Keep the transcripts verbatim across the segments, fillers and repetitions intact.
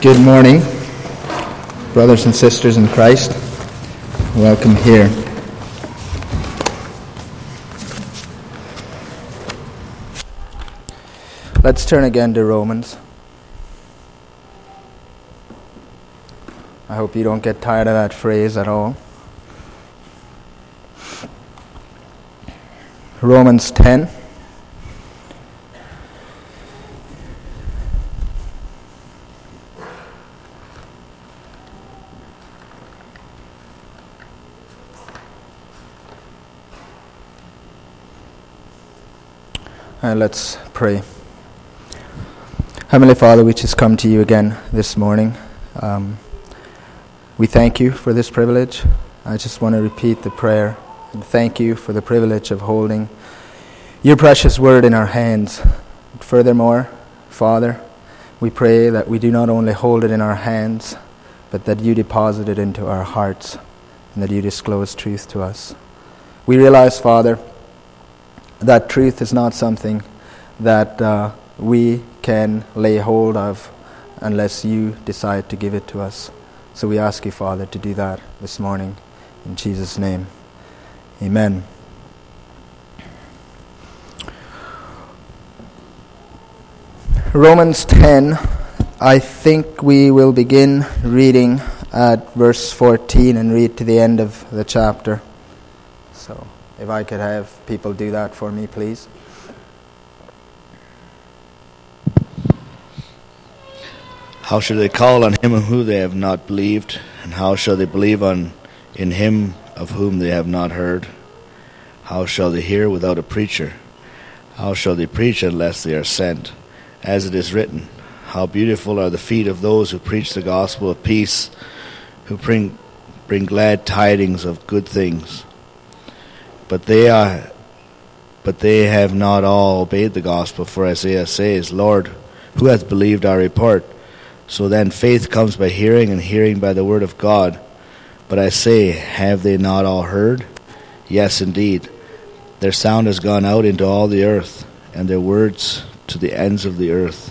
Good morning, brothers and sisters in Christ. Welcome here. Let's turn again to Romans. I hope you don't get tired of that phrase at all. Romans ten. And let's pray. Heavenly Father, we just come to you again this morning. Um, we thank you for this privilege. I just want to repeat the prayer and thank you for the privilege of holding your precious word in our hands. Furthermore, Father, we pray that we do not only hold it in our hands, but that you deposit it into our hearts and that you disclose truth to us. We realize, Father, that truth is not something that uh, we can lay hold of unless you decide to give it to us. So we ask you, Father, to do that this morning. In Jesus' name, amen. Romans ten, I think we will begin reading at verse fourteen and read to the end of the chapter. So if I could have people do that for me, please. How shall they call on him who they have not believed? And how shall they believe on in him of whom they have not heard? How shall they hear without a preacher? How shall they preach unless they are sent? As it is written, how beautiful are the feet of those who preach the gospel of peace, who bring bring glad tidings of good things. But they are, but they have not all obeyed the gospel. For Isaiah says, Lord, who hath believed our report? So then faith comes by hearing, and hearing by the word of God. But I say, have they not all heard? Yes, indeed. Their sound has gone out into all the earth, and their words to the ends of the earth.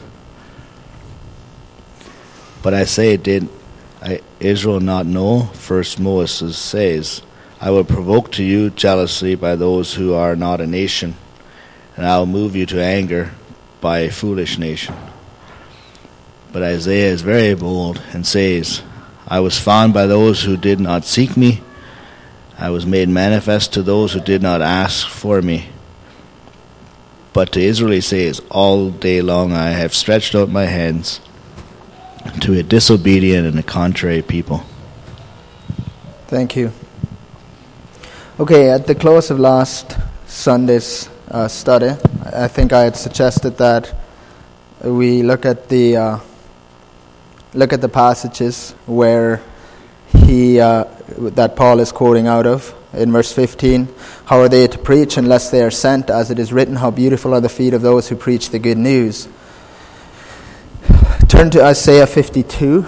But I say, did Israel not know? First Moses says, I will provoke to you jealousy by those who are not a nation, and I will move you to anger by a foolish nation. But Isaiah is very bold and says, I was found by those who did not seek me. I was made manifest to those who did not ask for me. But to Israel he says, all day long I have stretched out my hands to a disobedient and a contrary people. Thank you. Okay, at the close of last Sunday's uh, study, I think I had suggested that we look at the uh, look at the passages where he uh, that Paul is quoting out of in verse fifteen. How are they to preach unless they are sent? As it is written, how beautiful are the feet of those who preach the good news. Turn to Isaiah fifty-two.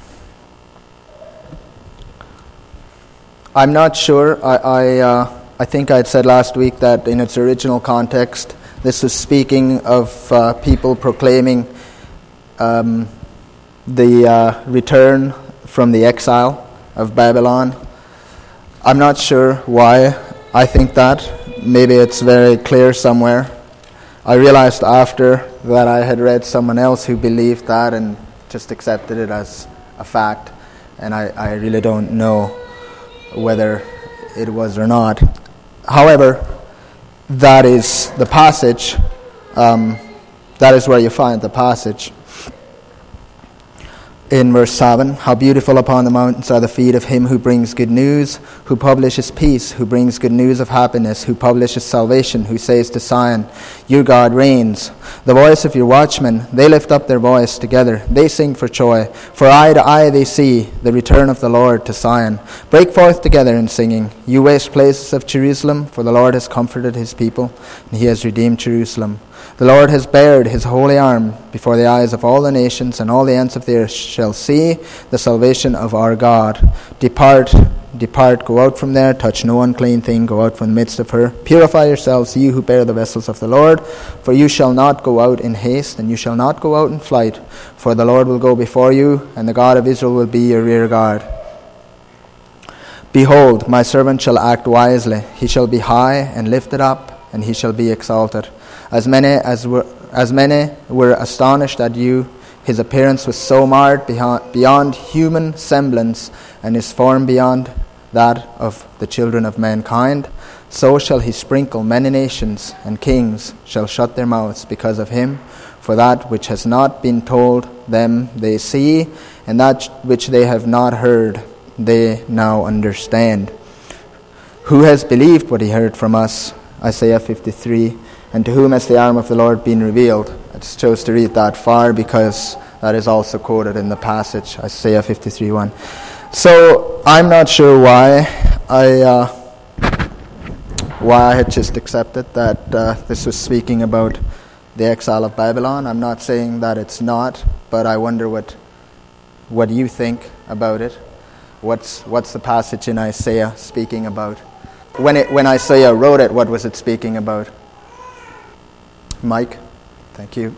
I'm not sure. I I, uh, I think I had said last week that in its original context, this was speaking of uh, people proclaiming um, the uh, return from the exile of Babylon. I'm not sure why I think that. Maybe it's very clear somewhere. I realized after that I had read someone else who believed that and just accepted it as a fact, and I, I really don't know whether it was or not. However, that is the passage. Um, that is where you find the passage. In verse seven, how beautiful upon the mountains are the feet of him who brings good news, who publishes peace, who brings good news of happiness, who publishes salvation, who says to Zion, your God reigns. The voice of your watchmen, they lift up their voice together. They sing for joy. For eye to eye they see the return of the Lord to Zion. Break forth together in singing, you waste places of Jerusalem, for the Lord has comforted his people, and he has redeemed Jerusalem. The Lord has bared his holy arm before the eyes of all the nations, and all the ends of the earth shall see the salvation of our God. Depart, depart, go out from there, touch no unclean thing, go out from the midst of her. Purify yourselves, you who bear the vessels of the Lord, for you shall not go out in haste, and you shall not go out in flight, for the Lord will go before you, and the God of Israel will be your rear guard. Behold, my servant shall act wisely. He shall be high and lifted up, and he shall be exalted. As many as were as many were astonished at you, his appearance was so marred beyond, beyond human semblance, and his form beyond that of the children of mankind. So shall he sprinkle many nations, and kings shall shut their mouths because of him. For that which has not been told them they see, and that which they have not heard they now understand. Who has believed what he heard from us? Isaiah fifty-three. And to whom has the arm of the Lord been revealed? I just chose to read that far because that is also quoted in the passage, Isaiah fifty-three one. So I'm not sure why I uh, why I had just accepted that uh, this was speaking about the exile of Babylon. I'm not saying that it's not, but I wonder what what you think about it. What's what's the passage in Isaiah speaking about? When it when Isaiah wrote it, what was it speaking about? Mike, thank you.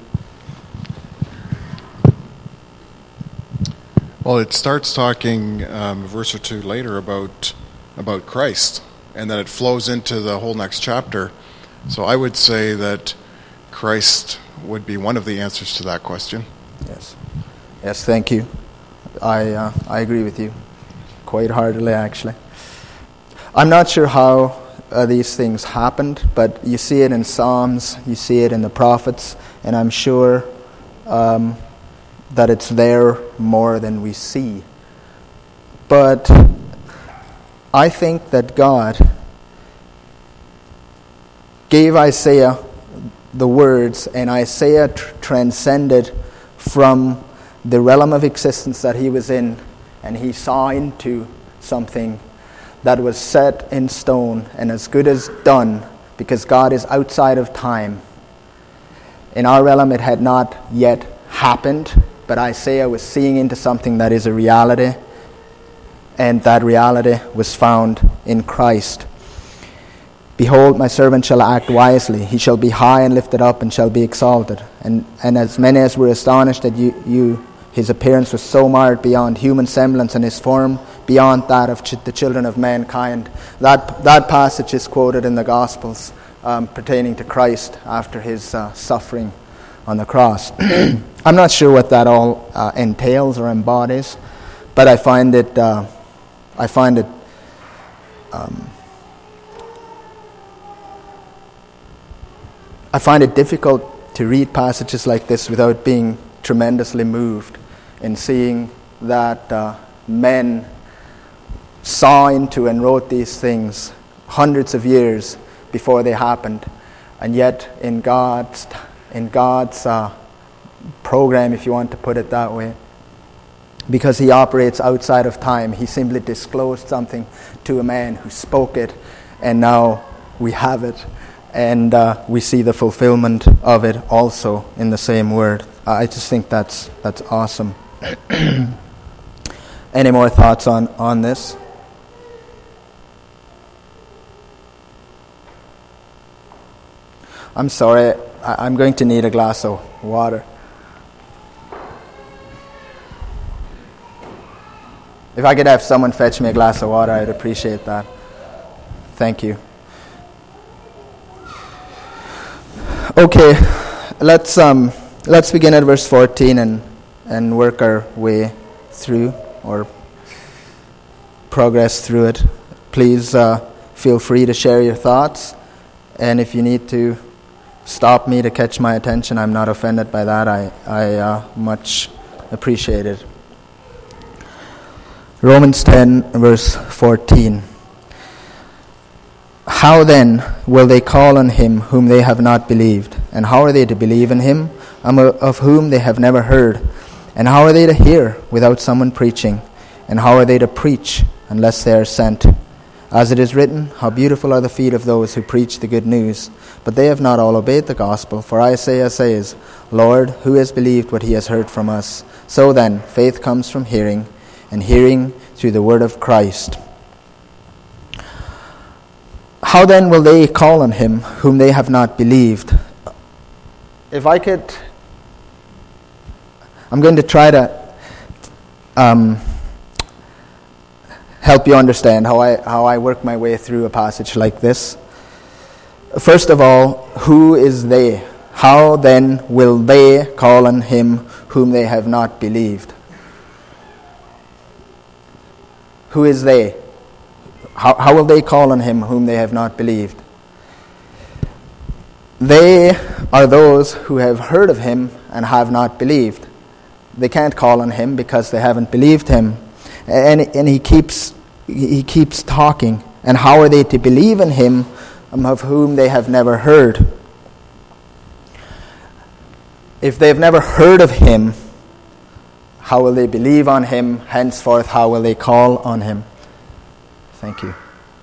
Well, it starts talking um, a verse or two later about about Christ, and then it flows into the whole next chapter. So I would say that Christ would be one of the answers to that question. Yes, yes, thank you. I uh, I agree with you quite heartily, actually. I'm not sure how Uh, these things happened, but you see it in Psalms, you see it in the prophets, and I'm sure um, that it's there more than we see. But I think that God gave Isaiah the words, and Isaiah tr- transcended from the realm of existence that he was in, and he saw into something that was set in stone and as good as done, because God is outside of time. In our realm it had not yet happened, but Isaiah was seeing into something that is a reality, and that reality was found in Christ. Behold, my servant shall act wisely. He shall be high and lifted up, and shall be exalted. And and as many as were astonished at you, you his appearance was so marred beyond human semblance, and his form beyond that of ch- the children of mankind. That that passage is quoted in the Gospels um, pertaining to Christ after his uh, suffering on the cross. I'm not sure what that all uh, entails or embodies, but I find it uh, I find it um, I find it difficult to read passages like this without being tremendously moved in seeing that uh, men saw into and wrote these things hundreds of years before they happened, and yet in God's in God's uh, program, if you want to put it that way, because he operates outside of time, he simply disclosed something to a man who spoke it, and now we have it, and uh, we see the fulfillment of it also in the same word. I just think that's that's awesome. Any more thoughts on, on this? I'm sorry, I, I'm going to need a glass of water. If I could have someone fetch me a glass of water, I'd appreciate that. Thank you. Okay, let's um let's begin at verse fourteen and and work our way through or progress through it. Please uh, feel free to share your thoughts, and if you need to stop me to catch my attention, I'm not offended by that. I I uh, much appreciate it. Romans ten, verse fourteen. How then will they call on him whom they have not believed? And how are they to believe in him um, of whom they have never heard? And how are they to hear without someone preaching? And how are they to preach unless they are sent? As it is written, how beautiful are the feet of those who preach the good news. But they have not all obeyed the gospel. For Isaiah says, Lord, who has believed what he has heard from us? So then, faith comes from hearing, and hearing through the word of Christ. How then will they call on him whom they have not believed? If I could, I'm going to try to um, help you understand how I how I work my way through a passage like this. First of all, who is they? How then will they call on him whom they have not believed? Who is they? How, how will they call on him whom they have not believed? They are those who have heard of him and have not believed. They can't call on him because they haven't believed him. And, and he keeps he keeps talking. And how are they to believe in him of whom they have never heard? If they've never heard of him, how will they believe on him? Henceforth, how will they call on him? Thank you.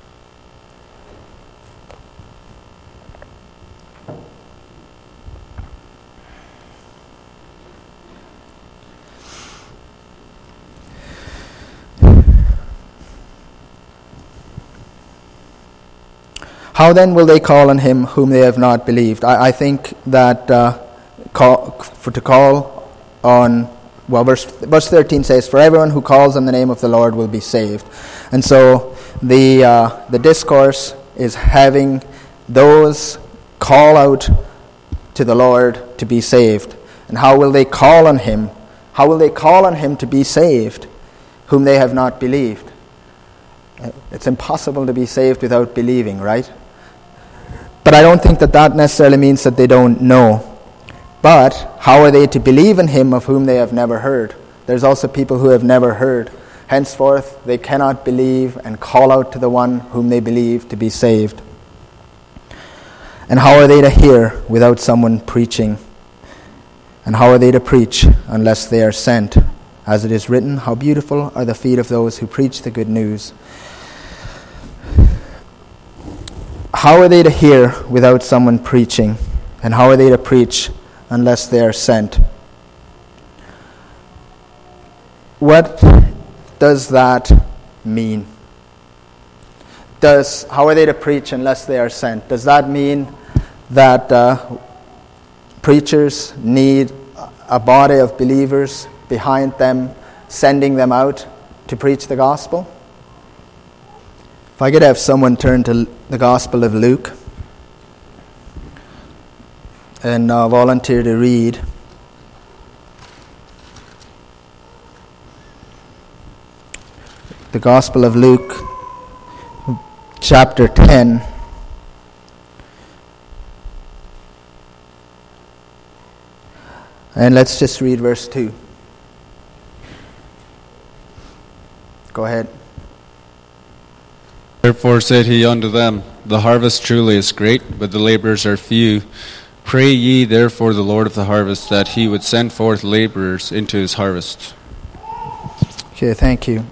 How then will they call on him whom they have not believed? I, I think that uh, call, for to call on, well, verse, verse thirteen says, for everyone who calls on the name of the Lord will be saved. And so the uh, the discourse is having those call out to the Lord to be saved. And how will they call on him? How will they call on him to be saved whom they have not believed? It's impossible to be saved without believing, right? But I don't think that that necessarily means that they don't know. But how are they to believe in him of whom they have never heard? There's also people who have never heard. Henceforth, they cannot believe and call out to the one whom they believe to be saved. And how are they to hear without someone preaching? And how are they to preach unless they are sent? As it is written, how beautiful are the feet of those who preach the good news. How are they to hear without someone preaching? And how are they to preach unless they are sent? What does that mean? Does how are they to preach unless they are sent? Does that mean that uh, preachers need a body of believers behind them, sending them out to preach the gospel? If I could have someone turn to the Gospel of Luke and uh, volunteer to read. The Gospel of Luke, chapter ten. And let's just read verse two. Go ahead. Therefore said he unto them, the harvest truly is great, but the laborers are few. Pray ye therefore the Lord of the harvest that he would send forth laborers into his harvest. Okay, thank you.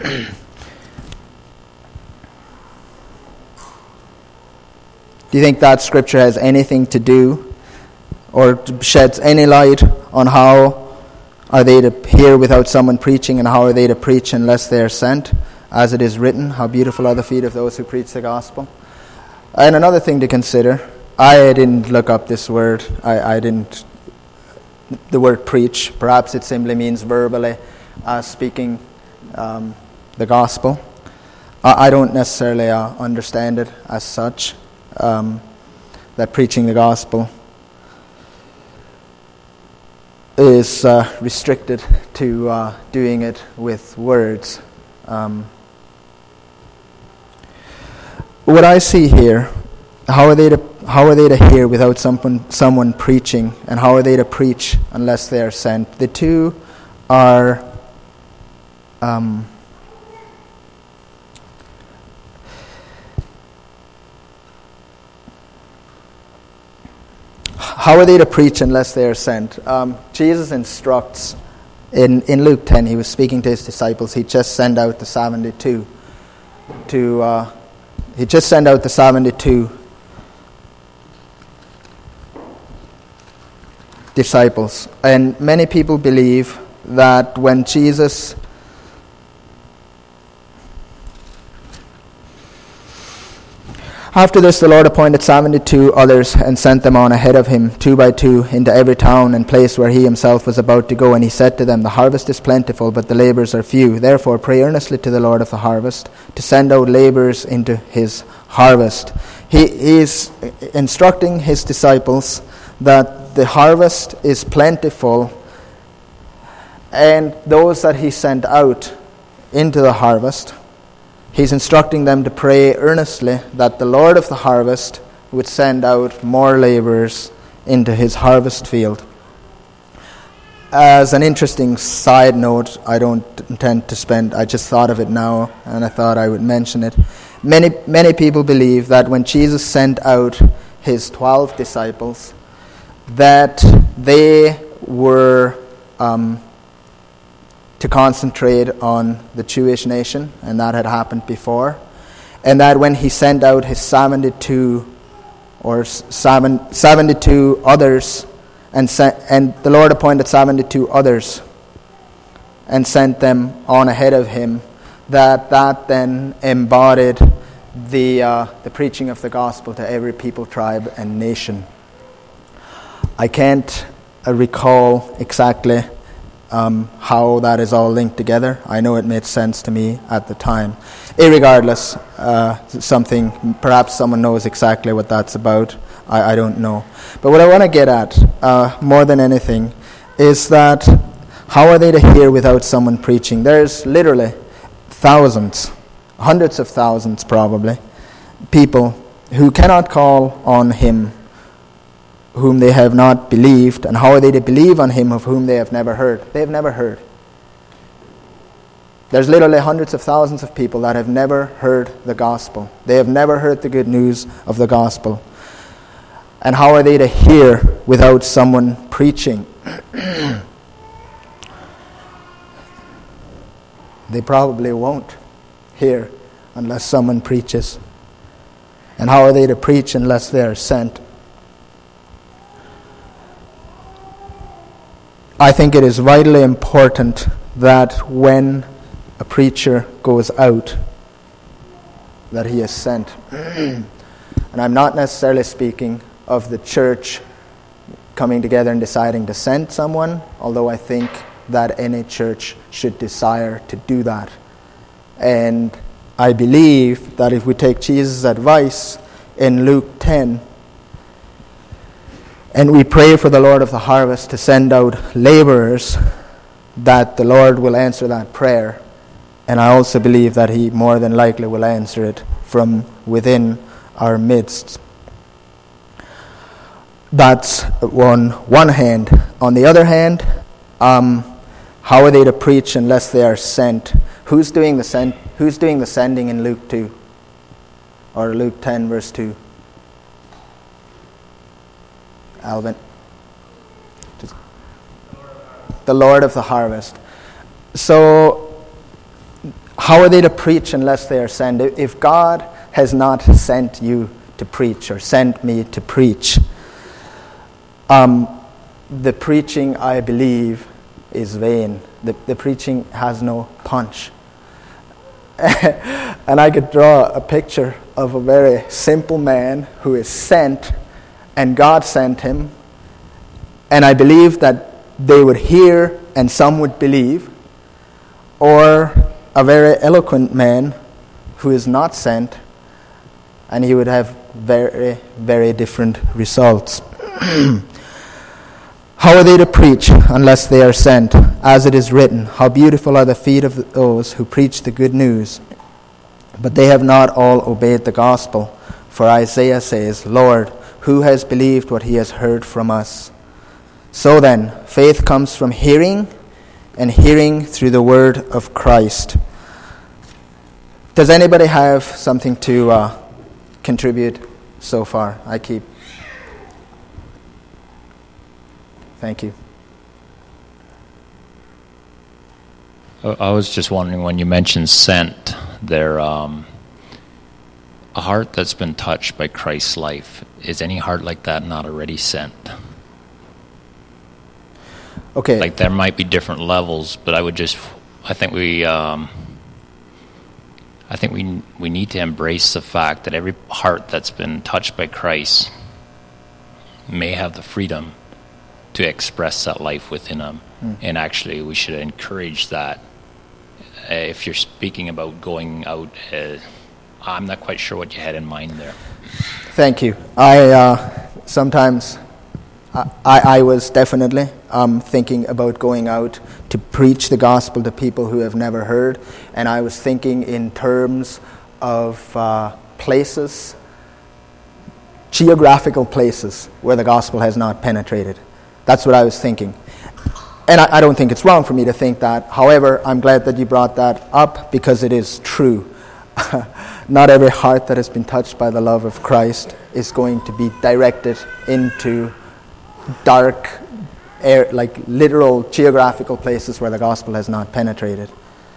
Do you think that scripture has anything to do or sheds any light on how are they to hear without someone preaching and how are they to preach unless they are sent? As it is written, how beautiful are the feet of those who preach the gospel. And another thing to consider, I didn't look up this word. I, I didn't, the word preach. Perhaps it simply means verbally uh, speaking um, the gospel. I, I don't necessarily uh, understand it as such, um, that preaching the gospel is uh, restricted to uh, doing it with words. Um, what I see here, how are they to how are they to hear without someone someone preaching, and how are they to preach unless they are sent? The two are um, how are they to preach unless they are sent? Um, Jesus instructs in in Luke ten. He was speaking to his disciples. He just sent out the seventy-two to uh, he just sent out the seventy-two disciples. And many people believe that when Jesus After this, the Lord appointed seventy-two others and sent them on ahead of him, two by two, into every town and place where he himself was about to go. And he said to them, the harvest is plentiful, but the laborers are few. Therefore, pray earnestly to the Lord of the harvest to send out laborers into his harvest. He, he is instructing his disciples that the harvest is plentiful, and those that he sent out into the harvest, he's instructing them to pray earnestly that the Lord of the harvest would send out more laborers into his harvest field. As an interesting side note, I don't intend to spend, I just thought of it now, and I thought I would mention it. Many, many people believe that when Jesus sent out his twelve disciples, that they were um, to concentrate on the Jewish nation, and that had happened before, and that when he sent out his seventy-two or seven, seventy-two others, and sent, and the Lord appointed seventy-two others and sent them on ahead of him, that that then embodied the uh, the preaching of the gospel to every people, tribe, and nation. I can't uh, recall exactly Um, how that is all linked together. I know it made sense to me at the time. Irregardless, uh, something, perhaps someone knows exactly what that's about. I, I don't know. But what I want to get at, uh, more than anything, is that how are they to hear without someone preaching? There's literally thousands, hundreds of thousands probably, people who cannot call on him whom they have not believed, and how are they to believe on him of whom they have never heard? They have never heard. There's literally hundreds of thousands of people that have never heard the gospel. They have never heard the good news of the gospel. And how are they to hear without someone preaching? They probably won't hear unless someone preaches. And how are they to preach unless they are sent? I think it is vitally important that when a preacher goes out, that he is sent. And I'm not necessarily speaking of the church coming together and deciding to send someone, although I think that any church should desire to do that. And I believe that if we take Jesus' advice in Luke ten, and we pray for the Lord of the harvest to send out laborers, that the Lord will answer that prayer. And I also believe that he more than likely will answer it from within our midst. That's on one hand. On the other hand, um, how are they to preach unless they are sent? Who's doing the send? Who's doing the sending in Luke two? Or Luke ten verse two? Alvin. Just the Lord of the harvest. So, how are they to preach unless they are sent? If God has not sent you to preach or sent me to preach, um, the preaching, I believe, is vain. The, the preaching has no punch. And I could draw a picture of a very simple man who is sent, and God sent him, and I believe that they would hear and some would believe, or a very eloquent man who is not sent, and he would have very, very different results. How are they to preach unless they are sent? As it is written, how beautiful are the feet of those who preach the good news. But they have not all obeyed the gospel. For Isaiah says, Lord, who has believed what he has heard from us? So then, faith comes from hearing, and hearing through the word of Christ. Does anybody have something to uh, contribute so far? I keep... Thank you. I was just wondering, when you mentioned sent there, um, a heart that's been touched by Christ's life, is any heart like that not already sent? Okay. Like, there might be different levels, but I would just, I think we, um, I think we we need to embrace the fact that every heart that's been touched by Christ may have the freedom to express that life within them. Mm. And actually, we should encourage that. Uh, if you're speaking about going out, uh, I'm not quite sure what you had in mind there. Thank you. I uh, sometimes, I, I was definitely um, thinking about going out to preach the gospel to people who have never heard, and I was thinking in terms of uh, places, geographical places where the gospel has not penetrated. That's what I was thinking. And I, I don't think it's wrong for me to think that. However, I'm glad that you brought that up, because it is true. Not every heart that has been touched by the love of Christ is going to be directed into dark, air, like literal geographical places where the gospel has not penetrated.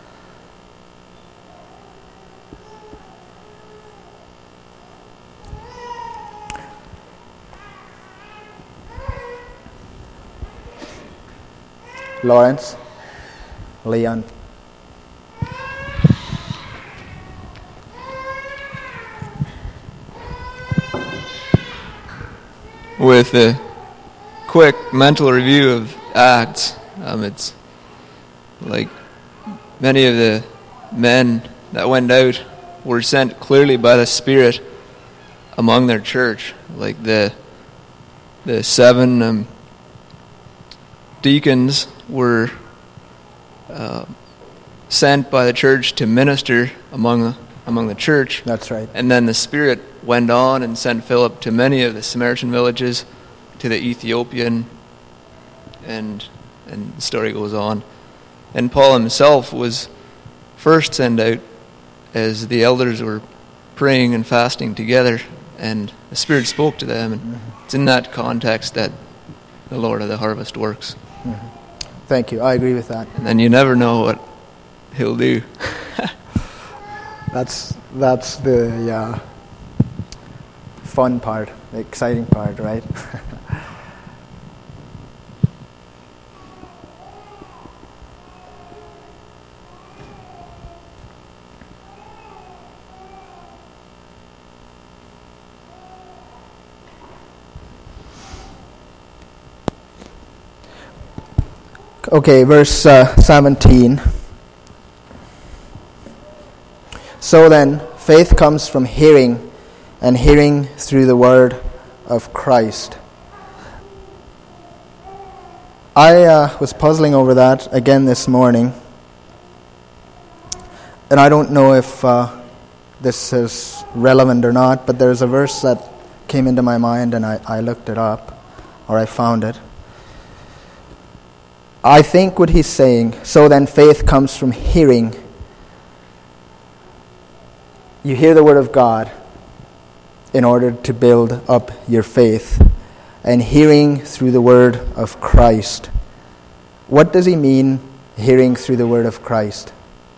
Lawrence, Leon. With a quick mental review of Acts, um, it's like many of the men that went out were sent clearly by the Spirit among their church. Like the the seven um, deacons were uh, sent by the church to minister among the, among the church. That's right. And then the Spirit went on and sent Philip to many of the Samaritan villages, to the Ethiopian, and and the story goes on. And Paul himself was first sent out as the elders were praying and fasting together, and the Spirit spoke to them. And mm-hmm. It's in that context that the Lord of the harvest works. Mm-hmm. Thank you. I agree with that. And then you never know what he'll do. that's that's the uh, fun part, the exciting part, right? Okay, verse uh, seventeen. So then, faith comes from hearing, and hearing through the word of Christ. I uh, was puzzling over that again this morning, and I don't know if uh, this is relevant or not, but there's a verse that came into my mind, and I, I looked it up, or I found it. I think what he's saying, so then faith comes from hearing. You hear the word of God in order to build up your faith, and hearing through the word of Christ. What does he mean, hearing through the word of Christ?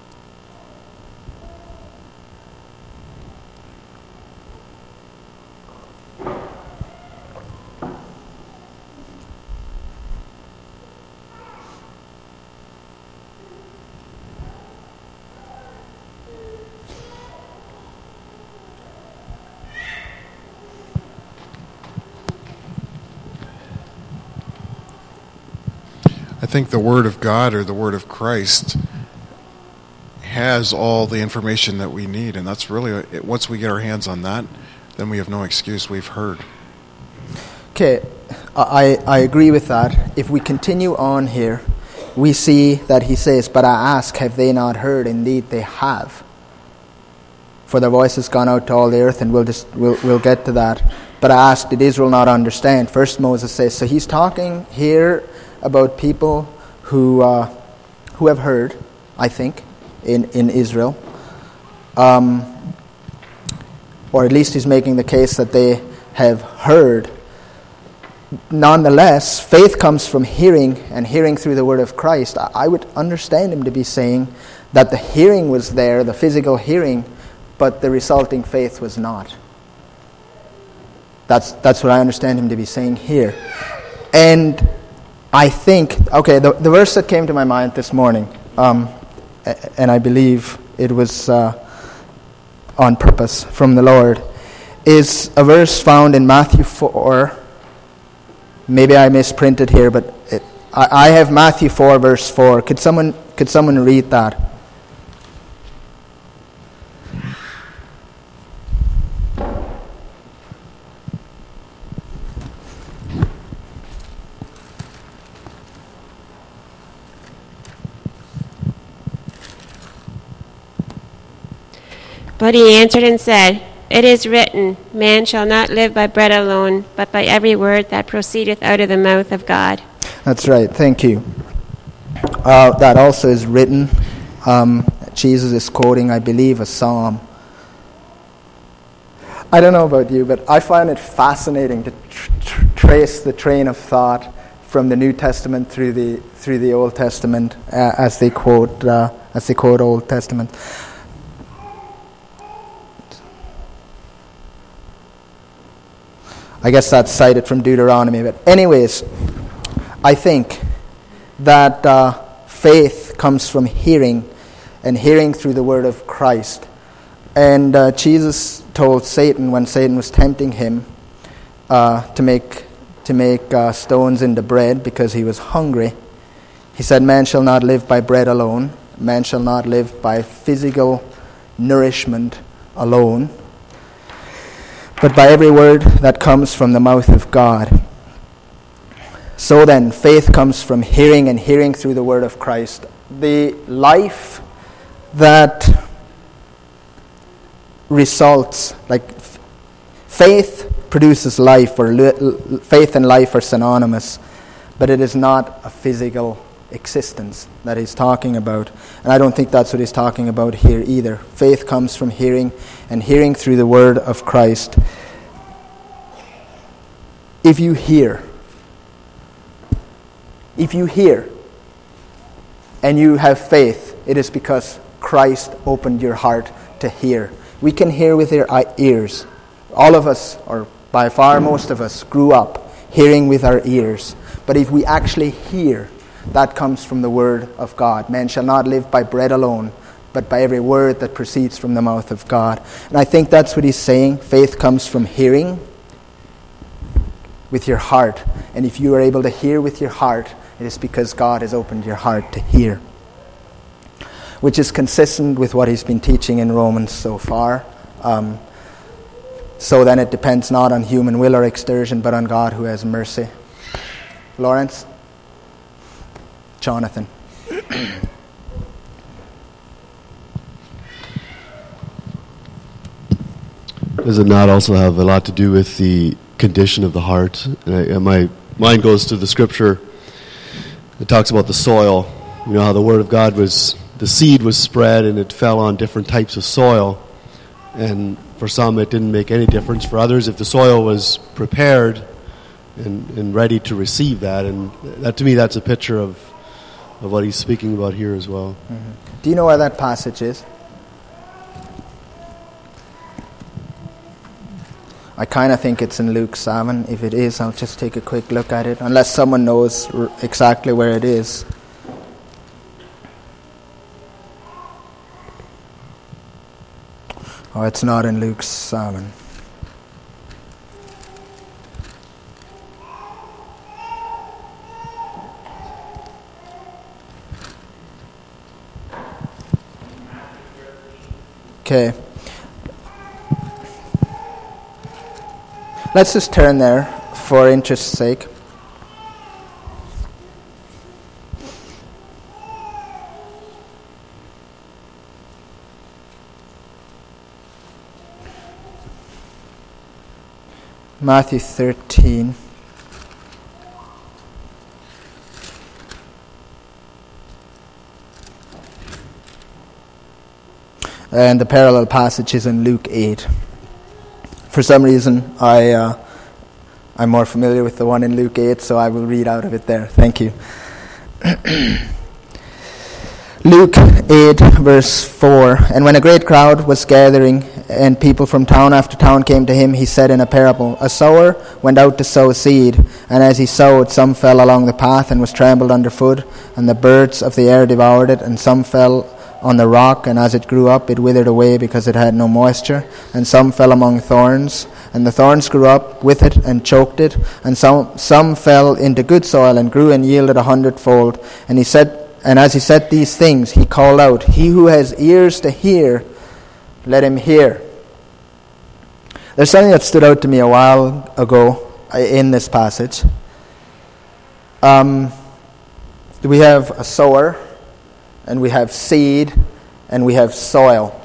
I think the Word of God, or the Word of Christ, has all the information that we need, and that's really, once we get our hands on that, then we have no excuse. We've heard. Okay, I, I agree with that. If we continue on here, we see that he says, but I ask, have they not heard? Indeed, they have. For their voice has gone out to all the earth, and we'll just we'll, we'll get to that. But I ask, did Israel not understand? First Moses says, so he's talking here about people who uh, who have heard, I think, in, in Israel. Um, or at least he's making the case that they have heard. Nonetheless, faith comes from hearing, and hearing through the word of Christ. I, I would understand him to be saying that the hearing was there, the physical hearing, but the resulting faith was not. That's that's what I understand him to be saying here. And I think, okay, the, the verse that came to my mind this morning, um, and I believe it was uh, on purpose from the Lord, is a verse found in Matthew four. Maybe I misprinted here, but it, I, I have Matthew four, verse four. Could someone could someone read that? But he answered and said, It is written, Man shall not live by bread alone, but by every word that proceedeth out of the mouth of God. That's right, thank you. Uh, that also is written. Um, Jesus is quoting, I believe, a psalm. I don't know about you, but I find it fascinating to tr- tr- trace the train of thought from the New Testament through the through the Old Testament uh, as they quote uh, as they quote Old Testament. I guess that's cited from Deuteronomy. But anyways, I think that uh, faith comes from hearing, and hearing through the word of Christ. And uh, Jesus told Satan, when Satan was tempting him, uh, to make to make uh, stones into bread because he was hungry. He said, Man shall not live by bread alone. Man shall not live by physical nourishment alone, but by every word that comes from the mouth of God. So then, faith comes from hearing, and hearing through the word of Christ. The life that results, like f- faith produces life, or li- faith and life are synonymous, but it is not a physical existence that he's talking about. And I don't think that's what he's talking about here either. Faith comes from hearing, and hearing through the word of Christ. If you hear, if you hear, and you have faith, it is because Christ opened your heart to hear. We can hear with our ears. All of us, or by far most of us, grew up hearing with our ears. But if we actually hear, that comes from the word of God. Man shall not live by bread alone, but by every word that proceeds from the mouth of God. And I think that's what he's saying. Faith comes from hearing with your heart. And if you are able to hear with your heart, it is because God has opened your heart to hear, which is consistent with what he's been teaching in Romans so far. Um, so then it depends not on human will or exertion, but on God who has mercy. Lawrence? Jonathan? Does it not also have a lot to do with the condition of the heart? And, I, and my mind goes to the scripture that talks about the soil. You know how the word of God was, the seed was spread and it fell on different types of soil. And for some it didn't make any difference. For others, if the soil was prepared and, and ready to receive that, and that to me that's a picture of, of what he's speaking about here as well. Mm-hmm. Do you know where that passage is? I kind of think it's in Luke seven. If it is, I'll just take a quick look at it, unless someone knows r- exactly where it is. Oh, it's not in Luke seven. Okay. Let's just turn there for interest's sake. Matthew thirteen. And the parallel passage is in Luke eight. For some reason, I, uh, I'm more familiar with the one in Luke eight, so I will read out of it there. Thank you. Luke eight, verse four. And when a great crowd was gathering, and people from town after town came to him, he said in a parable, A sower went out to sow seed, and as he sowed, some fell along the path and was trampled underfoot, and the birds of the air devoured it, and some fell on the rock, and as it grew up, it withered away because it had no moisture, and some fell among thorns, and the thorns grew up with it and choked it, and some some fell into good soil and grew and yielded a hundredfold. And he said, and as he said these things, he called out, He who has ears to hear, let him hear. There's something that stood out to me a while ago in this passage. Um, we have a sower, and we have seed, and we have soil.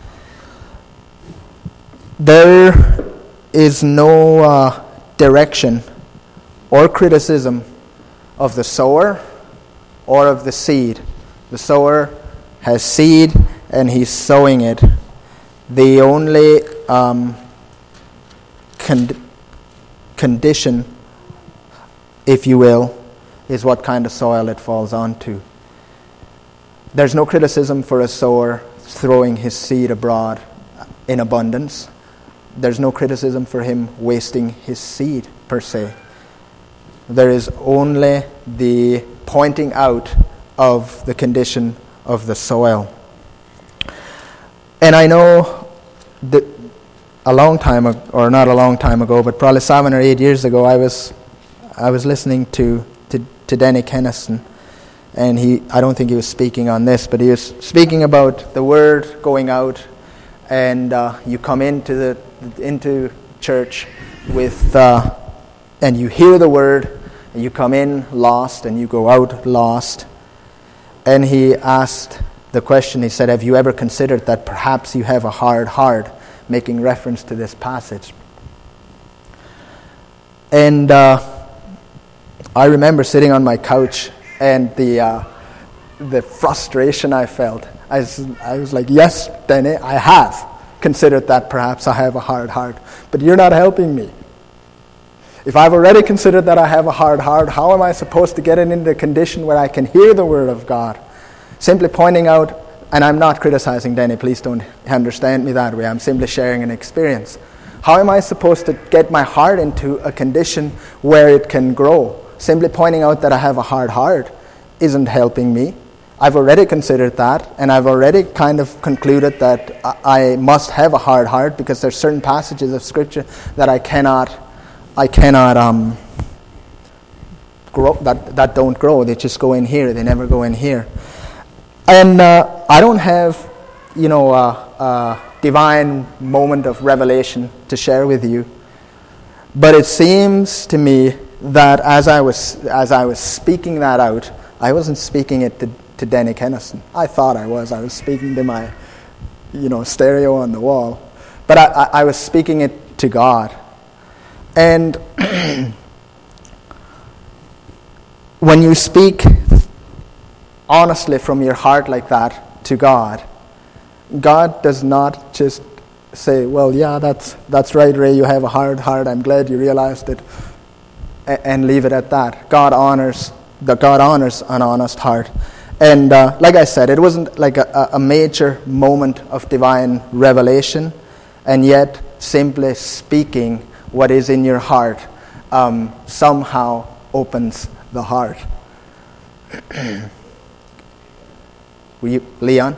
There is no uh, direction or criticism of the sower or of the seed. The sower has seed, and he's sowing it. The only um, con- condition, if you will, is what kind of soil it falls onto. There's no criticism for a sower throwing his seed abroad in abundance. There's no criticism for him wasting his seed, per se. There is only the pointing out of the condition of the soil. And I know that a long time ago, or not a long time ago, but probably seven or eight years ago, I was I was listening to, to, to Denny Kennison. And he, I don't think he was speaking on this, but he was speaking about the word going out, and uh, you come into the into church with, uh, and you hear the word, and you come in lost, and you go out lost. And he asked the question. He said, "Have you ever considered that perhaps you have a hard heart?" Making reference to this passage. And uh, I remember sitting on my couch. And the uh, the frustration I felt, I was, I was like, yes, Denny, I have considered that perhaps I have a hard heart, but you're not helping me. If I've already considered that I have a hard heart, how am I supposed to get it into a condition where I can hear the word of God? Simply pointing out, and I'm not criticizing Denny, please don't understand me that way, I'm simply sharing an experience. How am I supposed to get my heart into a condition where it can grow? Simply pointing out that I have a hard heart isn't helping me. I've already considered that, and I've already kind of concluded that I must have a hard heart because there's certain passages of Scripture that I cannot, I cannot um, grow. That that don't grow. They just go in here. They never go in here. And uh, I don't have, you know, a, a divine moment of revelation to share with you, but it seems to me that as I was as I was speaking that out, I wasn't speaking it to, to Denny Kennison. I thought I was. I was speaking to my, you know, stereo on the wall. But I, I, I was speaking it to God. And when you speak honestly from your heart like that to God, God does not just say, well, yeah, that's that's right, Ray, you have a hard heart. I'm glad you realized it. And leave it at that. God honors that God honors an honest heart. And uh, like I said, it wasn't like a, a major moment of divine revelation, and yet simply speaking what is in your heart um, somehow opens the heart. Will you, Leon?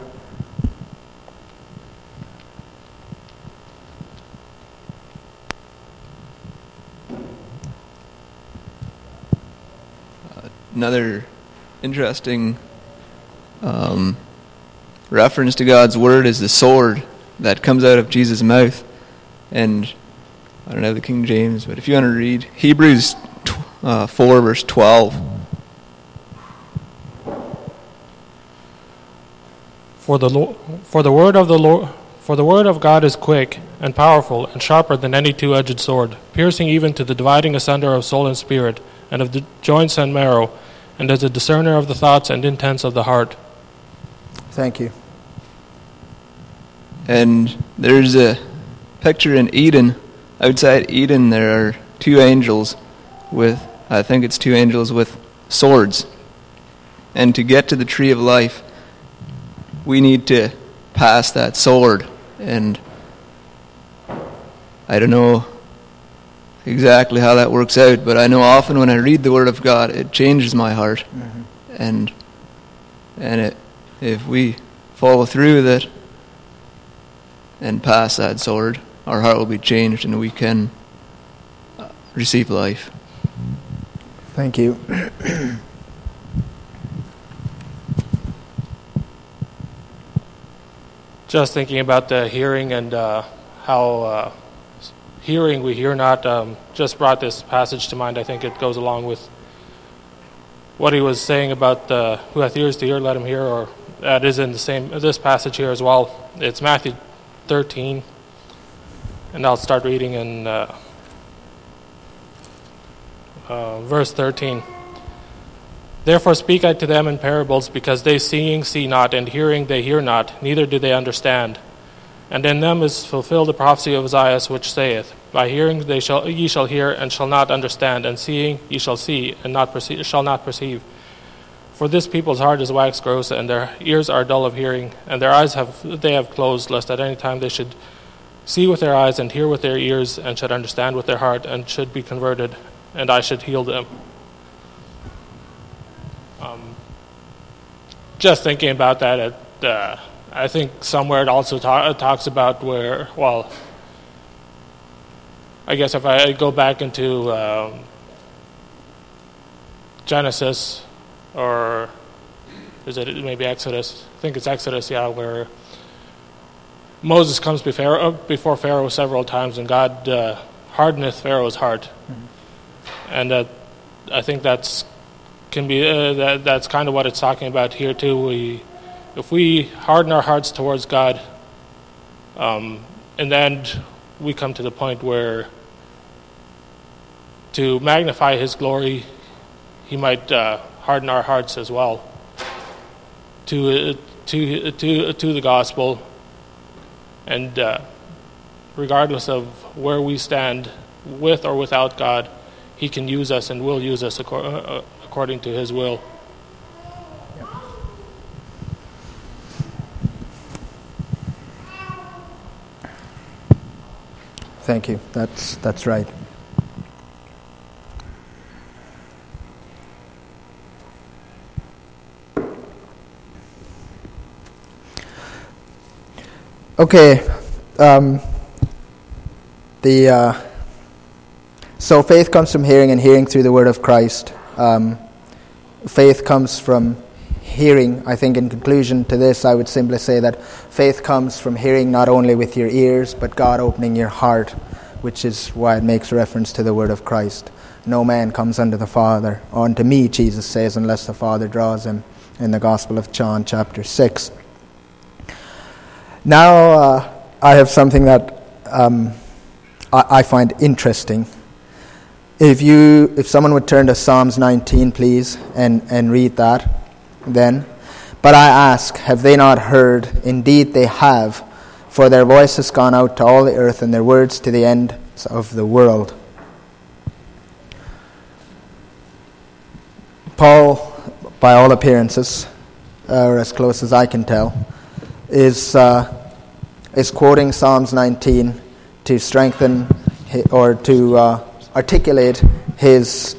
Another interesting um, reference to God's word is the sword that comes out of Jesus' mouth. And I don't have the King James, but if you want to read Hebrews uh, four, verse twelve. For the Lord, for the word of the Lord, for the word of God is quick and powerful and sharper than any two-edged sword, piercing even to the dividing asunder of soul and spirit, and of the joints and marrow, and as a discerner of the thoughts and intents of the heart. Thank you. And there's a picture in Eden. Outside Eden, there are two angels with, I think it's two angels with swords. And to get to the tree of life, we need to pass that sword. And I don't know exactly how that works out, but I know often when I read the Word of God, it changes my heart. Mm-hmm. And and it, if we follow through with it and pass that sword, our heart will be changed and we can receive life. Thank you. Just thinking about the hearing and uh, how uh, hearing we hear not, um, just brought this passage to mind. I think it goes along with what he was saying about uh, who hath ears to hear, let him hear, or that is in the same this passage here as well. It's Matthew thirteen, and I'll start reading in uh, uh, verse thirteen. Therefore speak I to them in parables, because they seeing see not, and hearing they hear not, neither do they understand. And in them is fulfilled the prophecy of Isaiah, which saith, By hearing they shall ye shall hear, and shall not understand, and seeing ye shall see, and not perceive, shall not perceive. For this people's heart is waxed gross, and their ears are dull of hearing, and their eyes have they have closed, lest at any time they should see with their eyes, and hear with their ears, and should understand with their heart, and should be converted, and I should heal them. Um, just thinking about that, it, uh, I think somewhere it also ta- it talks about where, well, I guess if I go back into um, Genesis, or is it maybe Exodus? I think it's Exodus, yeah, where Moses comes before, before Pharaoh several times, and God uh, hardeneth Pharaoh's heart. Mm-hmm. And uh, I think that's can be uh, that that's kind of what it's talking about here too. We, if we harden our hearts towards God, um, in the end, we come to the point where to magnify His glory, He might uh, harden our hearts as well to uh, to to to the gospel, and uh, regardless of where we stand, with or without God, He can use us and will use us according to His will. Thank you. That's that's right. Okay. Um, the uh, so faith comes from hearing, and hearing through the word of Christ. Um, faith comes from hearing. I think in conclusion to this, I would simply say that faith comes from hearing not only with your ears, but God opening your heart, which is why it makes reference to the word of Christ. No man comes unto the Father, unto me, Jesus says, unless the Father draws him, in the Gospel of John, chapter six. Now, uh, I have something that um, I, I find interesting. If you, if someone would turn to Psalms nineteen, please, and, and read that, then. But I ask, have they not heard? Indeed they have, for their voice has gone out to all the earth, and their words to the ends of the world. Paul, by all appearances, or as close as I can tell, is uh, is quoting Psalms nineteen to strengthen or to uh, articulate his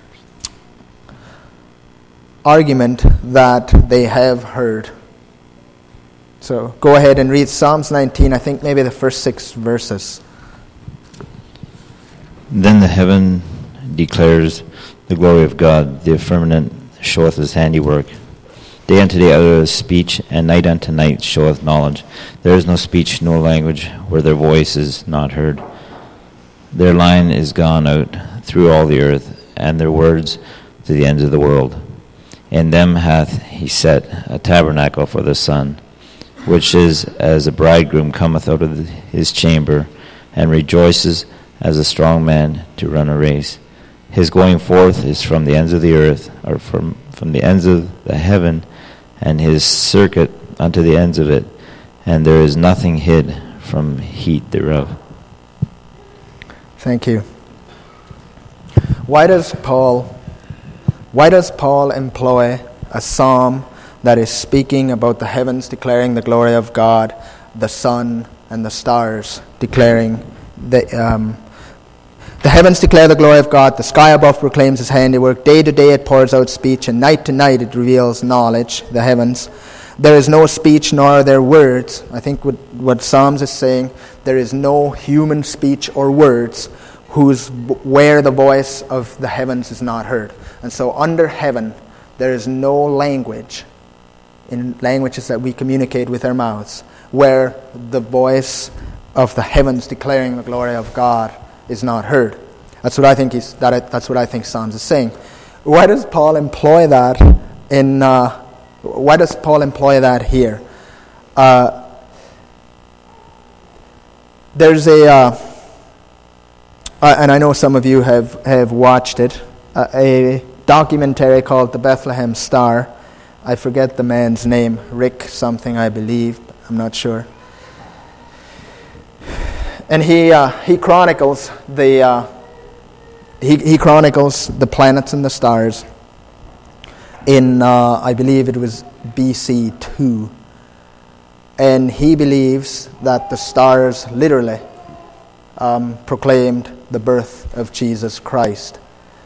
argument that they have heard. So go ahead and read Psalms nineteen, I think maybe the first six verses. Then the heaven declares the glory of God, the firmament showeth his handiwork. Day unto day uttereth speech, and night unto night showeth knowledge. There is no speech, no language, where their voice is not heard. Their line is gone out through all the earth, and their words to the ends of the world. In them hath he set a tabernacle for the sun, which is as a bridegroom cometh out of his chamber, and rejoices as a strong man to run a race. His going forth is from the ends of the earth, or from, from the ends of the heaven, and his circuit unto the ends of it, and there is nothing hid from heat thereof. Thank you. Why does Paul why does Paul employ a psalm that is speaking about the heavens declaring the glory of God, the sun and the stars declaring the um, the heavens declare the glory of God, the sky above proclaims his handiwork, day to day it pours out speech, and night to night it reveals knowledge, the heavens. There is no speech nor are there words. I think what, what Psalms is saying, there is no human speech or words whose where the voice of the heavens is not heard. And so under heaven there is no language, in languages that we communicate with our mouths, where the voice of the heavens declaring the glory of God is not heard. That's what I think he's. That I, that's what I think Psalms is saying. Why does Paul employ that in? Uh, why does Paul employ that here? Uh, there's a, uh, uh, and I know some of you have have watched it. Uh, a documentary called The Bethlehem Star. I forget the man's name, Rick something, I believe. I'm not sure. And he uh, he chronicles the uh, he he chronicles the planets and the stars in uh, I believe it was B C two, and he believes that the stars literally um, proclaimed the birth of Jesus Christ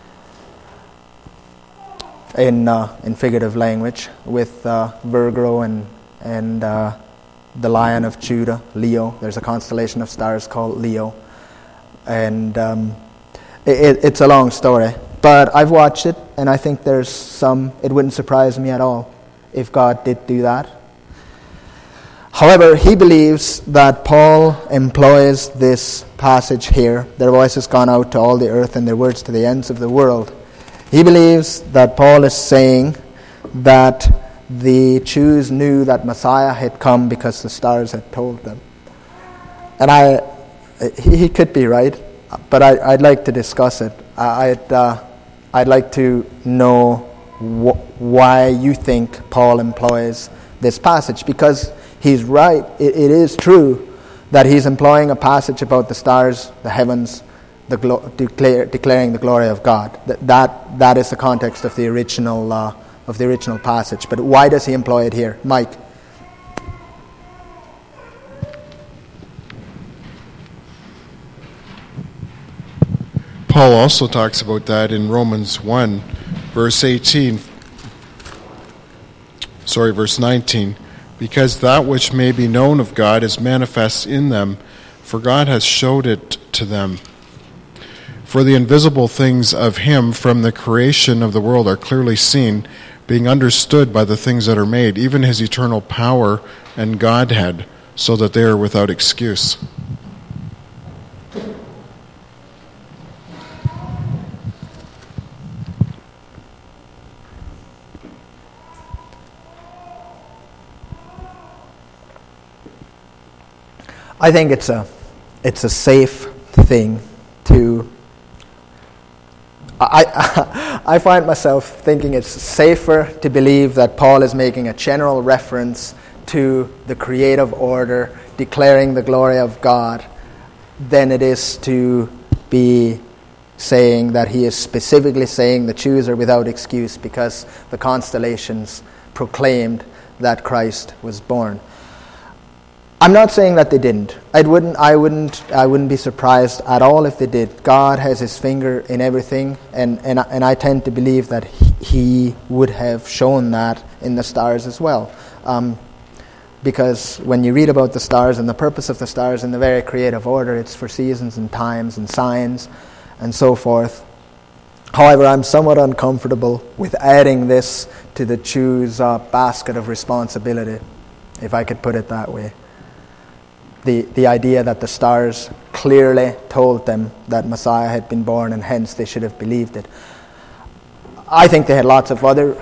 in uh, in figurative language, with uh, Virgo and and. Uh, the Lion of Judah, Leo. There's a constellation of stars called Leo. And um, it, it's a long story. But I've watched it, and I think there's some, it wouldn't surprise me at all if God did do that. However, he believes that Paul employs this passage here, their voice has gone out to all the earth and their words to the ends of the world. He believes that Paul is saying that the Jews knew that Messiah had come because the stars had told them. And I, he, he could be right, but I, I'd like to discuss it. I, I'd, uh, I'd like to know wh- why you think Paul employs this passage, because he's right. It, it is true that he's employing a passage about the stars, the heavens, the glo- declare, declaring the glory of God. That, that that is the context of the original uh, of the original passage. But why does he employ it here? Mike? Paul also talks about that in Romans one, verse eighteen. Sorry, verse nineteen. Because that which may be known of God is manifest in them, for God has showed it to them. For the invisible things of him from the creation of the world are clearly seen, being understood by the things that are made, even his eternal power and Godhead, so that they are without excuse. I think it's a it's a safe thing to I, I find myself thinking it's safer to believe that Paul is making a general reference to the creative order, declaring the glory of God, than it is to be saying that he is specifically saying the Jews are without excuse because the constellations proclaimed that Christ was born. I'm not saying that they didn't. I wouldn't. I wouldn't. I wouldn't be surprised at all if they did. God has His finger in everything, and and and I tend to believe that He would have shown that in the stars as well. Um, because when you read about the stars and the purpose of the stars in the very creative order, it's for seasons and times and signs and so forth. However, I'm somewhat uncomfortable with adding this to the Jews' uh, basket of responsibility, if I could put it that way. The the idea that the stars clearly told them that Messiah had been born and hence they should have believed it. I think they had lots of other...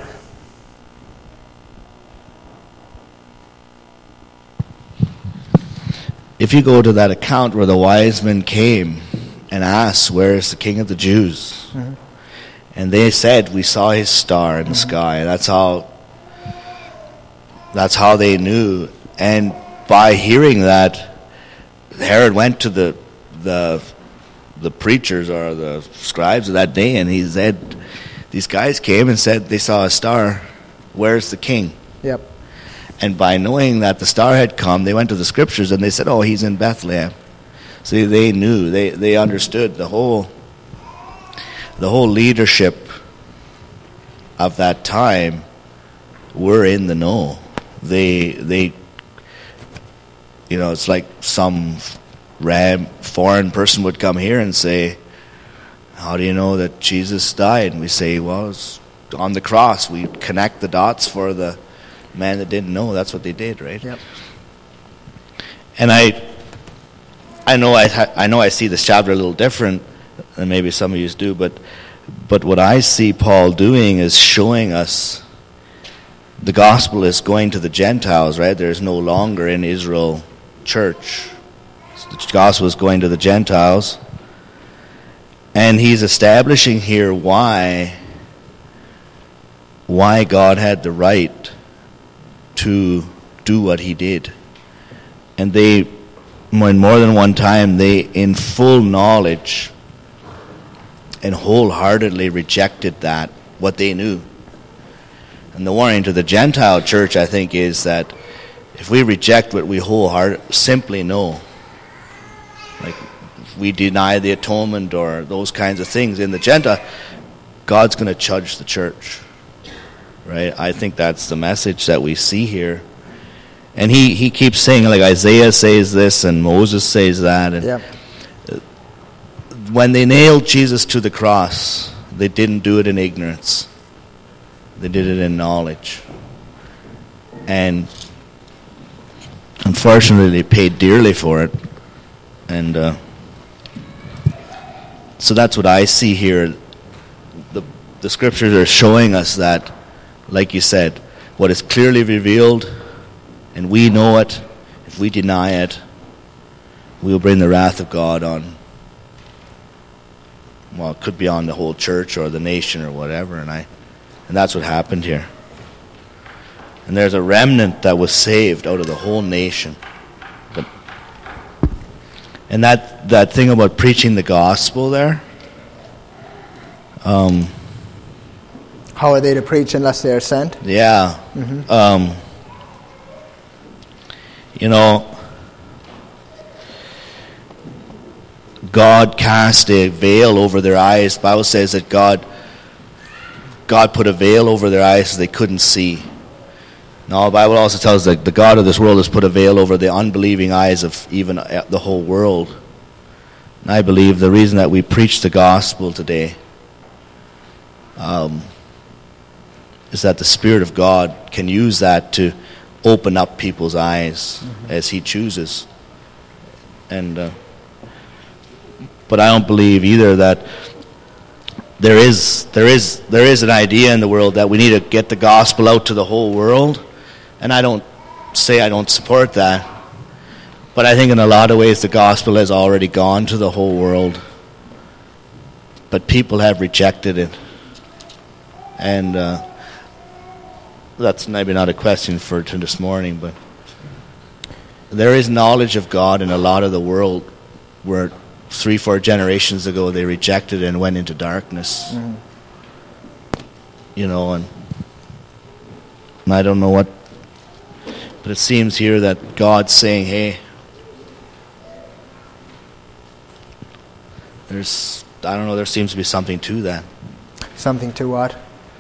If you go to that account where the wise men came and asked, where is the King of the Jews? Mm-hmm. And they said, we saw his star in the mm-hmm. sky. That's how, that's how they knew. And by hearing that, Herod went to the the the preachers or the scribes of that day, and he said, these guys came and said they saw a star. Where's the king? Yep. And by knowing that the star had come, they went to the scriptures and they said, oh, he's in Bethlehem. See, they knew, they, they understood the whole the whole leadership of that time were in the know. They they you know, it's like some ram foreign person would come here and say, how do you know that Jesus died? And we say, well, it's on the cross. We connect the dots for the man that didn't know. That's what they did, right? Yep. And I I know I ha- I know I see this chapter a little different than maybe some of you do, but but what I see Paul doing is showing us the gospel is going to the Gentiles, right? There's no longer an Israel church. The gospel is going to the Gentiles. And he's establishing here why why God had the right to do what he did. And they, in more than one time, they, in full knowledge and wholeheartedly rejected that, what they knew. And the warning to the Gentile church, I think, is that if we reject what we wholeheartedly simply know, like if we deny the atonement or those kinds of things in the Gentile, God's going to judge the church. Right? I think that's the message that we see here. And he, he keeps saying, like Isaiah says this and Moses says that. And Yep. when they nailed Jesus to the cross, they didn't do it in ignorance. They did it in knowledge. And unfortunately, they paid dearly for it. And uh, so that's what I see here. The, the scriptures are showing us that, like you said, what is clearly revealed, and we know it, if we deny it, we will bring the wrath of God on, well, it could be on the whole church or the nation or whatever, and I, and that's what happened here. And there's a remnant that was saved out of the whole nation. But, and that, that thing about preaching the gospel there, um, how are they to preach unless they are sent? yeah, Mm-hmm. um, you know, God cast a veil over their eyes. The Bible says that God God put a veil over their eyes so they couldn't see. Now, the Bible also tells us that the God of this world has put a veil over the unbelieving eyes of even the whole world. And I believe the reason that we preach the gospel today um, is that the Spirit of God can use that to open up people's eyes mm-hmm. as he chooses. And uh, but I don't believe either that there is there is there is an idea in the world that we need to get the gospel out to the whole world. And I don't say I don't support that. But I think in a lot of ways the gospel has already gone to the whole world. But people have rejected it. And uh, that's maybe not a question for this morning, but there is knowledge of God in a lot of the world where three, four generations ago they rejected it and went into darkness. Mm. You know, and, and I don't know what, but it seems here that God's saying, hey, there's, I don't know, there seems to be something to that. Something to what?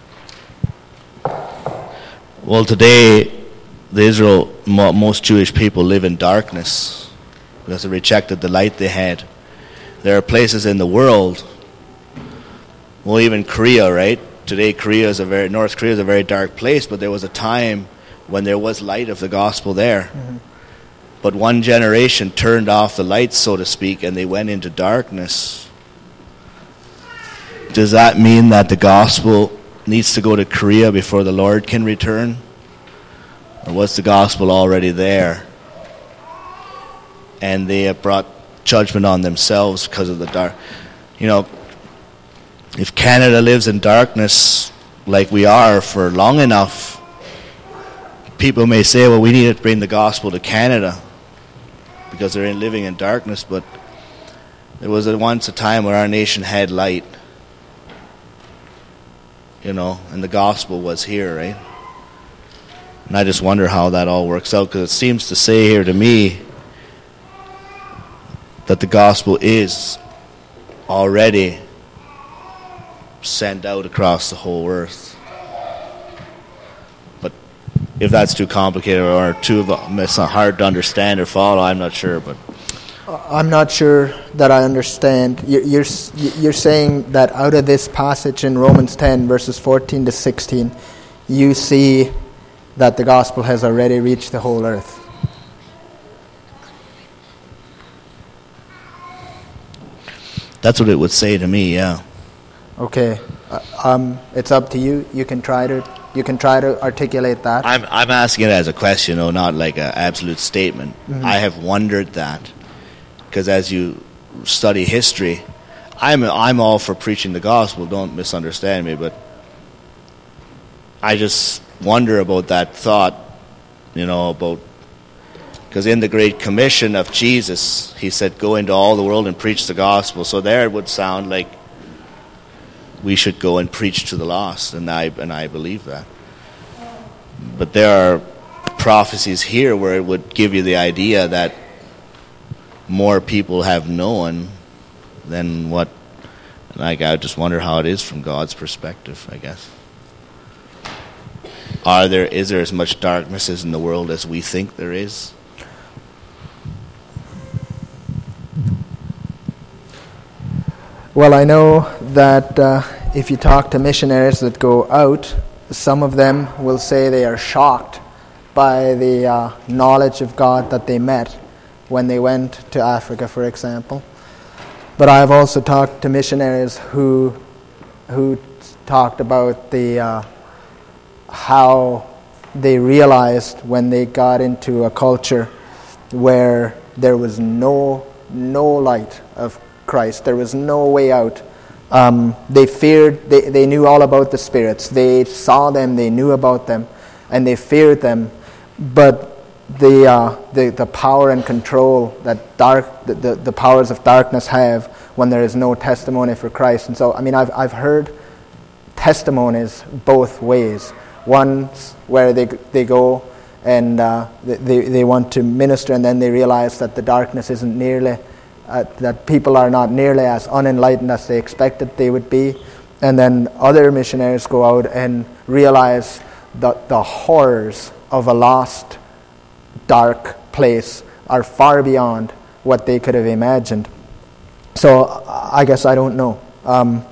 Well, today, the Israel, most Jewish people live in darkness because they rejected the light they had. There are places in the world, well, even Korea, right? Today, Korea is a very North Korea is a very dark place, but there was a time when there was light of the gospel there. Mm-hmm. But one generation turned off the lights, so to speak, and they went into darkness. Does that mean that the gospel needs to go to Korea before the Lord can return? Or was the gospel already there? And they have brought judgment on themselves because of the dark. You know, if Canada lives in darkness like we are for long enough, people may say, well, we need to bring the gospel to Canada because they're living in darkness. But there was a, once a time where our nation had light. You know, and the gospel was here, right? And I just wonder how that all works out, because it seems to say here to me that the gospel is already sent out across the whole earth. But if that's too complicated or too it's not hard to understand or follow, I'm not sure. But I'm not sure that I understand. You're, you're you're saying that out of this passage in Romans ten, verses fourteen to sixteen, you see that the gospel has already reached the whole earth. That's what it would say to me, yeah. Okay, uh, um, it's up to you. You can try to you can try to articulate that. I'm I'm asking it as a question, though, not like an absolute statement. Mm-hmm. I have wondered that, because as you study history, I'm I'm all for preaching the gospel. Don't misunderstand me, but I just wonder about that thought, you know, about, because in the Great Commission of Jesus, he said, go into all the world and preach the gospel. So there it would sound like we should go and preach to the lost, and I and I believe that. But there are prophecies here where it would give you the idea that more people have known than what, like, I just wonder how it is from God's perspective, I guess. Are there, is there as much darkness in the world as we think there is? Well, I know that uh, if you talk to missionaries that go out, some of them will say they are shocked by the uh, knowledge of God that they met when they went to Africa, for example. But I have also talked to missionaries who who talked about the uh, how they realized when they got into a culture where there was no no light of Christ, there was no way out. Um, they feared, they, they knew all about the spirits. They saw them, they knew about them, and they feared them. But the uh, the, the power and control that dark the, the, the powers of darkness have when there is no testimony for Christ. And so, I mean, I've I've heard testimonies both ways. Ones where they they go and uh, they they want to minister, and then they realize that the darkness isn't nearly. Uh, that people are not nearly as unenlightened as they expected they would be. And then other missionaries go out and realize that the horrors of a lost, dark place are far beyond what they could have imagined. So I guess I don't know. Um,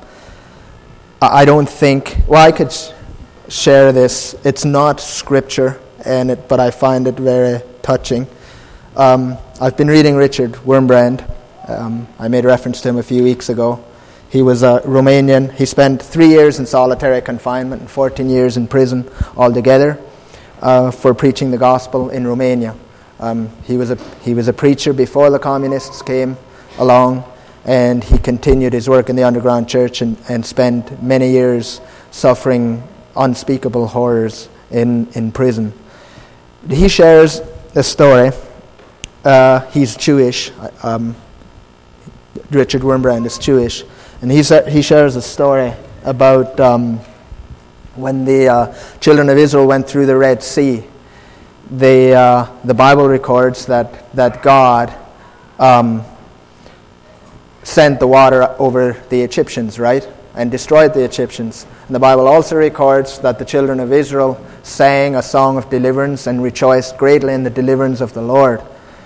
I don't think, well, I could sh- share this. It's not scripture, and it, but I find it very touching. Um, I've been reading Richard Wurmbrand. Um, I made reference to him a few weeks ago. He was a Romanian. He spent three years in solitary confinement and fourteen years in prison altogether uh, for preaching the gospel in Romania. Um, he was a he was a preacher before the communists came along, and he continued his work in the underground church and, and spent many years suffering unspeakable horrors in, in prison. He shares a story. Uh, he's Jewish. Um, Richard Wurmbrand is Jewish, and he sa- he shares a story about um, when the uh, children of Israel went through the Red Sea. They, uh, the Bible records that that God um, sent the water over the Egyptians, right, and destroyed the Egyptians. And the Bible also records that the children of Israel sang a song of deliverance and rejoiced greatly in the deliverance of the Lord.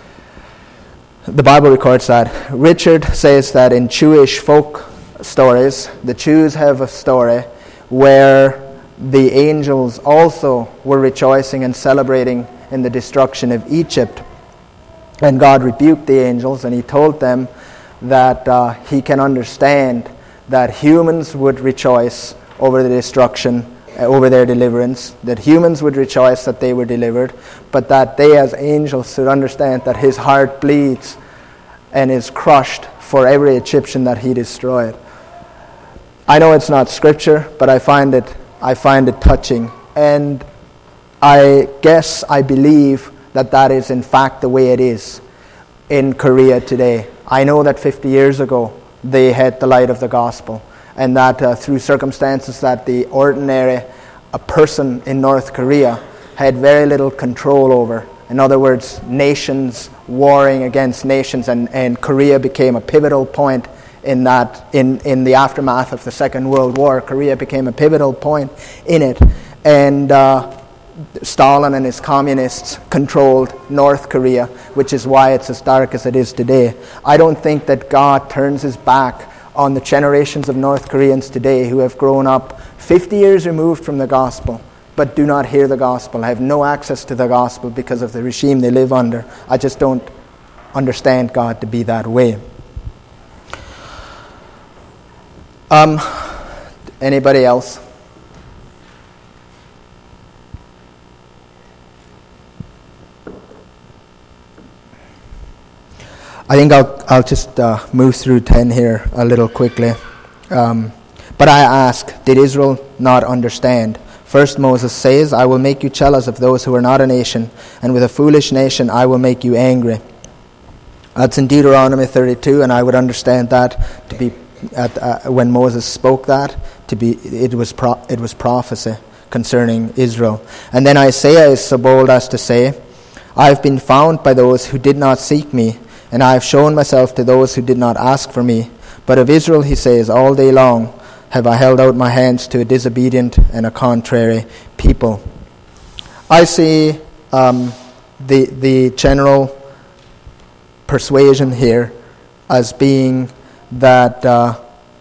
The Bible records that. Richard says that in Jewish folk stories, the Jews have a story where the angels also were rejoicing and celebrating in the destruction of Egypt. And God rebuked the angels, and he told them that uh, he can understand that humans would rejoice over the destruction, uh, over their deliverance, that humans would rejoice that they were delivered, but that they as angels should understand that his heart bleeds and is crushed for every Egyptian that he destroyed. I know it's not scripture, but I find it I find it touching, and I guess I believe that that is in fact the way it is in Korea today. I know that fifty years ago they had the light of the gospel, and that uh, through circumstances that the ordinary a person in North Korea had very little control over. In other words, nations warring against nations, and, and Korea became a pivotal point in that, in, in the aftermath of the Second World War. Korea became a pivotal point in it. And uh, Stalin and his communists controlled North Korea, which is why it's as dark as it is today. I don't think that God turns his back on the generations of North Koreans today who have grown up fifty years removed from the gospel, but do not hear the gospel, have no access to the gospel because of the regime they live under. I just don't understand God to be that way. Um, anybody else? I think I'll I'll just uh, move through ten here a little quickly. Um, but I ask, did Israel not understand? First Moses says, I will make you jealous of those who are not a nation, and with a foolish nation I will make you angry. That's in Deuteronomy thirty-two, and I would understand that to be at, uh, when Moses spoke that to be it was pro- it was prophecy concerning Israel. And then Isaiah is so bold as to say, I have been found by those who did not seek me, and I have shown myself to those who did not ask for me. But of Israel, he says, all day long have I held out my hands to a disobedient and a contrary people. I see um, the the general persuasion here as being that, uh,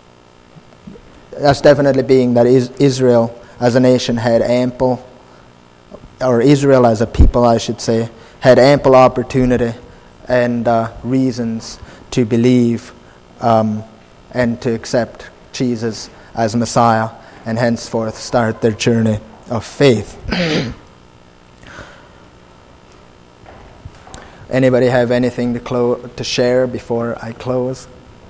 as definitely being that is Israel as a nation had ample, or Israel as a people, I should say, had ample opportunity and uh, reasons to believe um, and to accept Jesus as Messiah, and henceforth start their journey of faith. Anybody have anything to clo- to share before I close?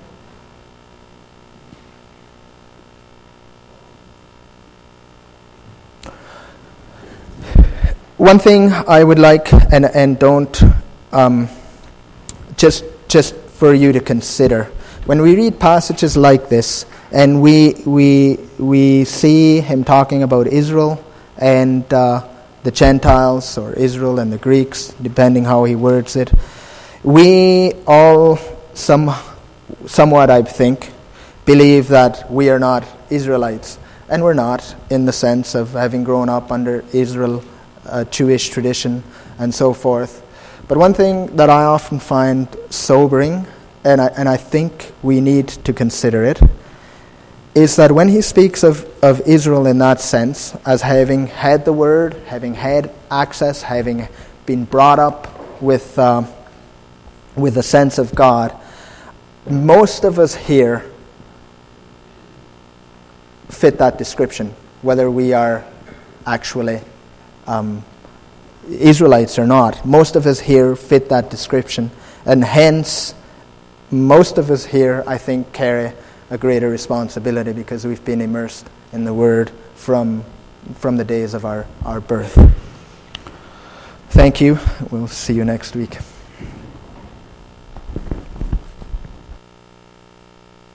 One thing I would like, and and don't um, just just for you to consider, when we read passages like this, and we we we see him talking about Israel and uh, the Gentiles, or Israel and the Greeks, depending how he words it, we all some somewhat, I think, believe that we are not Israelites, and we're not in the sense of having grown up under Israel, uh, Jewish tradition, and so forth. But one thing that I often find sobering, and I, and I think we need to consider it, is that when he speaks of, of Israel in that sense, as having had the word, having had access, having been brought up with uh, with a sense of God, most of us here fit that description, whether we are actually um, Israelites or not. Most of us here fit that description, and hence most of us here, I think, carry a greater responsibility because we've been immersed in the Word from from the days of our, our birth. Thank you. We'll see you next week.